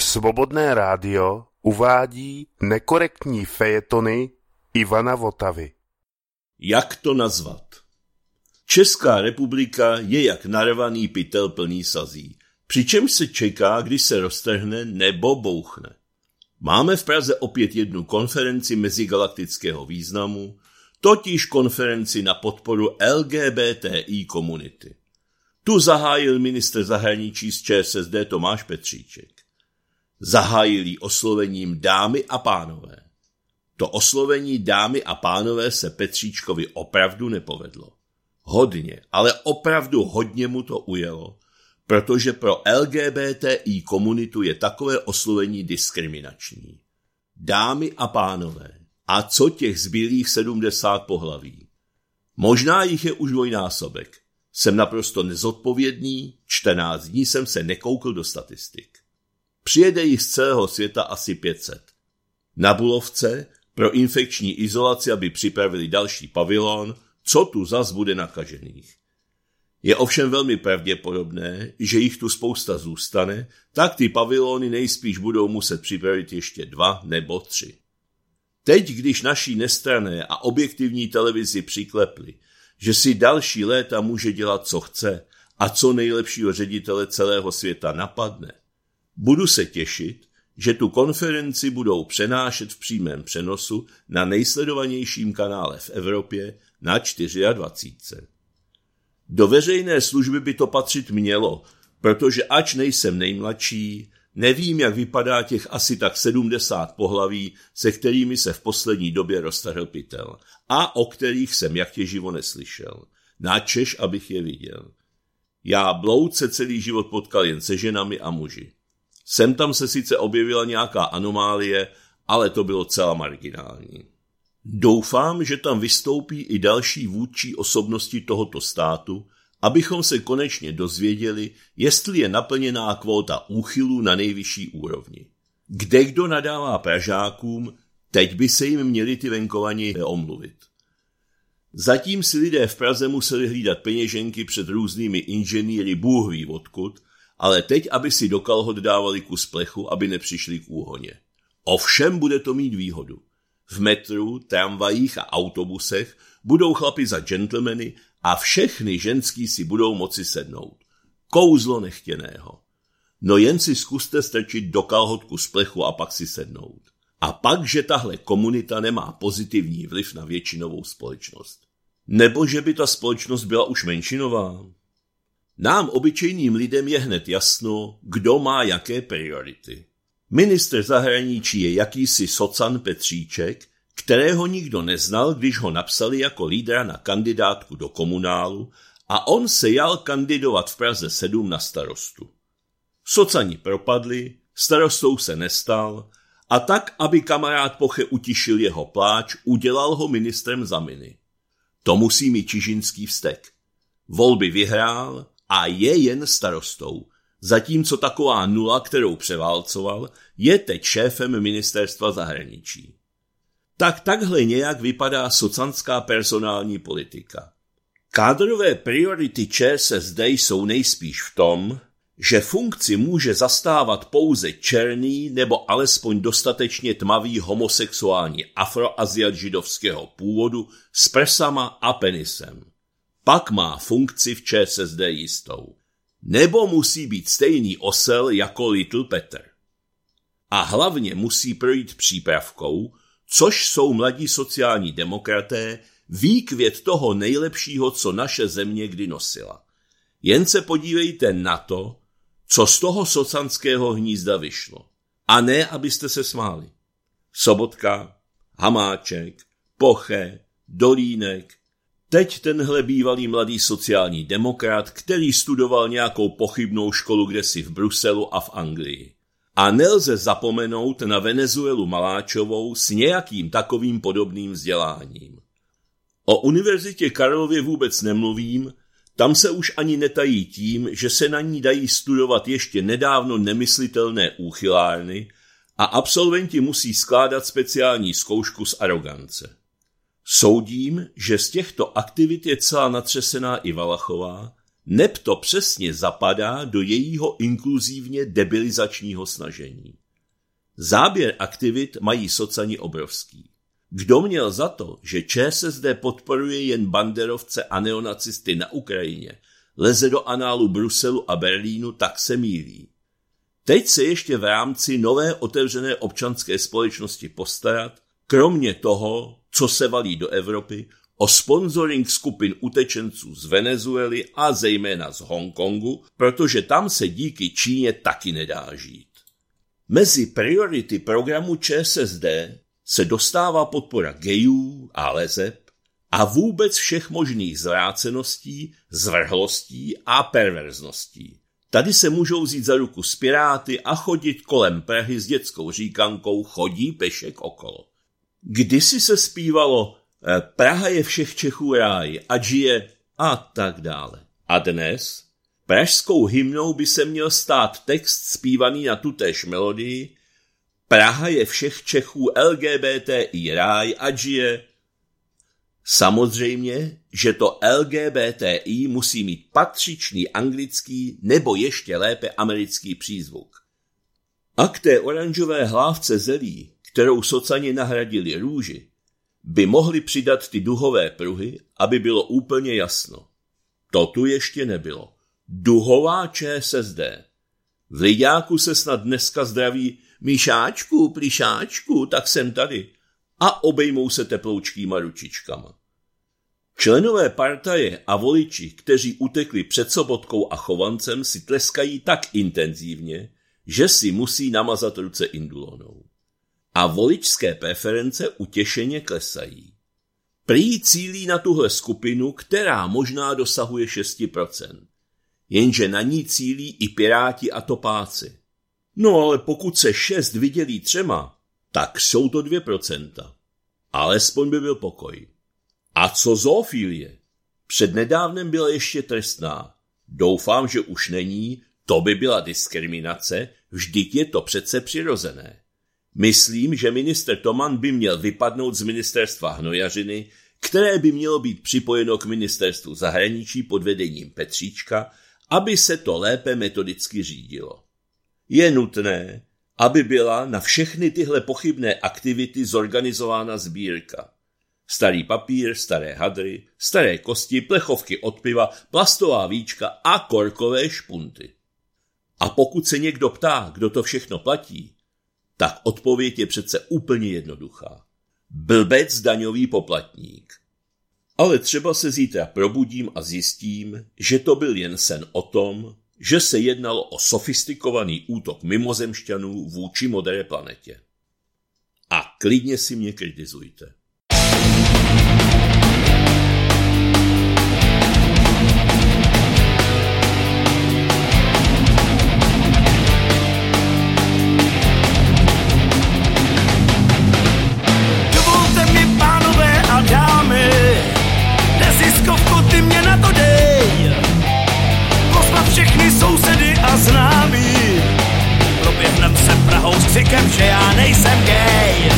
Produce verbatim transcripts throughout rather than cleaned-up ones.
Svobodné rádio uvádí nekorektní fejetony Ivana Votavy. Jak to nazvat? Česká republika je jak narvaný pytel plný sazí, přičemž se čeká, kdy se roztrhne nebo bouchne. Máme v Praze opět jednu konferenci mezigalaktického významu, totiž konferenci na podporu L G B T I komunity. Tu zahájil ministr zahraničí z Č S S D Tomáš Petříček. Zahájil ji oslovením dámy a pánové. To oslovení dámy a pánové se Petříčkovi opravdu nepovedlo. Hodně, ale opravdu hodně mu to ujelo, protože pro L G B T I komunitu je takové oslovení diskriminační. Dámy a pánové, a co těch zbylých sedmdesát pohlaví? Možná jich je už dvojnásobek. Jsem naprosto nezodpovědný, čtrnáct dní jsem se nekoukl do statistik. Přijede jich z celého světa asi pět set. Na Bulovce pro infekční izolaci, aby připravili další pavilon, co tu zas bude nakažených. Je ovšem velmi pravděpodobné, že jich tu spousta zůstane, tak ty pavilony nejspíš budou muset připravit ještě dva nebo tři. Teď, když naší nestranné a objektivní televizi přiklepli, že si další léta může dělat, co chce a co nejlepšího ředitele celého světa napadne, budu se těšit, že tu konferenci budou přenášet v přímém přenosu na nejsledovanějším kanále v Evropě na dvacet čtyři. Do veřejné služby by to patřit mělo, protože ač nejsem nejmladší, nevím, jak vypadá těch asi tak sedmdesát pohlaví, se kterými se v poslední době roztrhl pytel a o kterých jsem jak těživo neslyšel. Načež, abych je viděl. Já blouce celý život potkal jen se ženami a muži. Sem tam se sice objevila nějaká anomálie, ale to bylo celá marginální. Doufám, že tam vystoupí i další vůdčí osobnosti tohoto státu, abychom se konečně dozvěděli, jestli je naplněná kvóta úchylů na nejvyšší úrovni. Kdekdo nadává Pražákům, teď by se jim měli ty venkovani omluvit. Zatím si lidé v Praze museli hlídat peněženky před různými inženýry bůh ví odkud, ale teď, aby si do kalhot dávali kus plechu, aby nepřišli k úhoně. Ovšem bude to mít výhodu. V metru, tramvajích a autobusech budou chlapi za gentlemany a všechny ženský si budou moci sednout. Kouzlo nechtěného. No jen si zkuste strčit do kalhot kus plechu a pak si sednout. A pak, že tahle komunita nemá pozitivní vliv na většinovou společnost. Nebo že by ta společnost byla už menšinová. Nám, obyčejným lidem, je hned jasno, kdo má jaké priority. Ministr zahraničí je jakýsi socan Petříček, kterého nikdo neznal, když ho napsali jako lídra na kandidátku do komunálu a on se jal kandidovat v Praze sedm na starostu. Socani propadli, starostou se nestal a tak, aby kamarád Poche utišil jeho pláč, udělal ho ministrem za miny. To musí mít Čižinský vztek. Volby vyhrál a je jen starostou, zatímco taková nula, kterou převálcoval, je teď šéfem ministerstva zahraničí. Tak takhle nějak vypadá socanská personální politika. Kádrové priority Č S S D jsou nejspíš v tom, že funkci může zastávat pouze černý nebo alespoň dostatečně tmavý homosexuální afroaziat židovského původu s prsama a penisem. Pak má funkci v Č S S D jistou. Nebo musí být stejný osel jako Little Peter. A hlavně musí projít přípravkou, což jsou mladí sociální demokraté, výkvět toho nejlepšího, co naše země kdy nosila. Jen se podívejte na to, co z toho socanského hnízda vyšlo. A ne, abyste se smáli. Sobotka, Hamáček, Poche, Dolínek, teď tenhle bývalý mladý sociální demokrat, který studoval nějakou pochybnou školu kdesi v Bruselu a v Anglii. A nelze zapomenout na Venezuelu Maláčovou s nějakým takovým podobným vzděláním. O Univerzitě Karlově vůbec nemluvím, tam se už ani netají tím, že se na ní dají studovat ještě nedávno nemyslitelné úchylárny a absolventi musí skládat speciální zkoušku z arogance. Soudím, že z těchto aktivit je celá natřesená i Valachová, Neb to přesně zapadá do jejího inkluzivně debilizačního snažení. Záběr aktivit mají socani obrovský. Kdo měl za to, že ČSSD podporuje jen banderovce a neonacisty na Ukrajině, leze do análu Bruselu a Berlínu, tak se mýlí. Teď se ještě v rámci nové otevřené občanské společnosti postarat, kromě toho, co se valí do Evropy, o sponsoring skupin utečenců z Venezuely a zejména z Hongkongu, protože tam se díky Číně taky nedá žít. Mezi priority programu ČSSD se dostává podpora gejů a leseb a vůbec všech možných zvráceností, zvrhlostí a perverzností. Tady se můžou vzít za ruku s piráty a chodit kolem Prahy s dětskou říkankou chodí pešek okolo. Kdysi se zpívalo Praha je všech Čechů ráj, ať žije a tak dále. A dnes pražskou hymnou by se měl stát text zpívaný na tutéž melodii Praha je všech Čechů L G B T I ráj, ať žije. Samozřejmě, že to L G B T I musí mít patřičný anglický nebo ještě lépe americký přízvuk. A k té oranžové hlávce zelí, kterou socani nahradili růži, by mohli přidat ty duhové pruhy, aby bylo úplně jasno. To tu ještě nebylo. Duhová ČSSD. V Liďáku se snad dneska zdraví Míšáčku, plišáčku, tak jsem tady. A obejmou se teploučkýma ručičkama. Členové partaje a voliči, kteří utekli před Sobotkou a Chovancem, si tleskají tak intenzivně, že si musí namazat ruce indulonou. A voličské preference utěšeně klesají. Prý cílí na tuhle skupinu, která možná dosahuje šest procent. Jenže na ní cílí i piráti a topáci. No ale pokud se šest vydělí třema, tak jsou to dvě procenta. Alespoň by byl pokoj. A co zoofilie? Přednedávnem byla ještě trestná. Doufám, že už není, to by byla diskriminace, vždyť je to přece přirozené. Myslím, že ministr Toman by měl vypadnout z ministerstva hnojařiny, které by mělo být připojeno k ministerstvu zahraničí pod vedením Petříčka, aby se to lépe metodicky řídilo. Je nutné, aby byla na všechny tyhle pochybné aktivity zorganizována sbírka. Starý papír, staré hadry, staré kosti, plechovky od piva, plastová víčka a korkové špunty. A pokud se někdo ptá, kdo to všechno platí, tak odpověď je přece úplně jednoduchá. Blbec daňový poplatník. Ale třeba se zítra probudím a zjistím, že to byl jen sen o tom, že se jednalo o sofistikovaný útok mimozemšťanů vůči modré planetě. A klidně si mě kritizujte. Že já nejsem gay.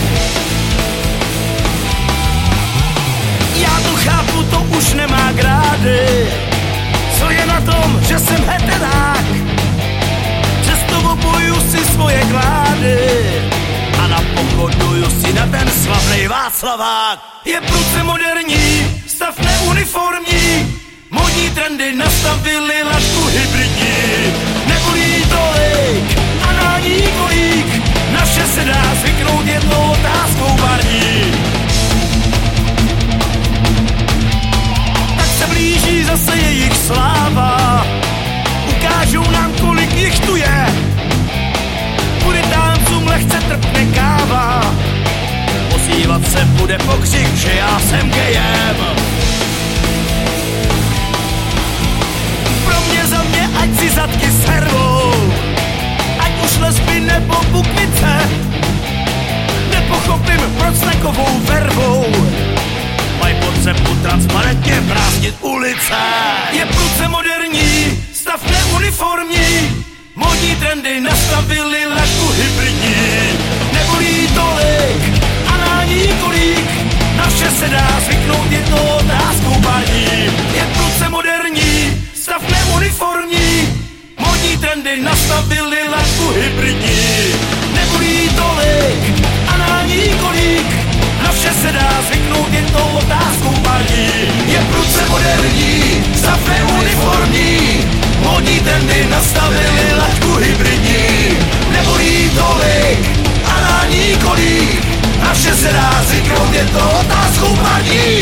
Já to chápu, to už nemá grády. Co je na tom, že jsem heterák? Přesto obojuju si svoje klády a napochoduju si na ten slavnej Václavák. Je prudce moderní, stav neuniformní, modní trendy nastavili laťku hybridní. Nebolí tolik, anální kolík, na vše se dá zvyknout jednou otázkou barní. Tak se blíží zase jejich sláva, ukážou nám, kolik jich tu je. Puritáncům lehce trpne káva, ozývat se bude pokřik, že já jsem gejem. Pro mě, za mě, ať si zadky servou, ať už lesby nebo bukvice. Nepochopím, proč takovou vervou mají potřebu transparentně prázdnit ulice. Je prudce moderní, stav neuniformní, modní trendy nastavili laťku hybridní. Nebolí tolik, anální kolík, na vše se dá zvyknout jednou otázkou paní. Je prudce moderní, stav neuniformní, jí.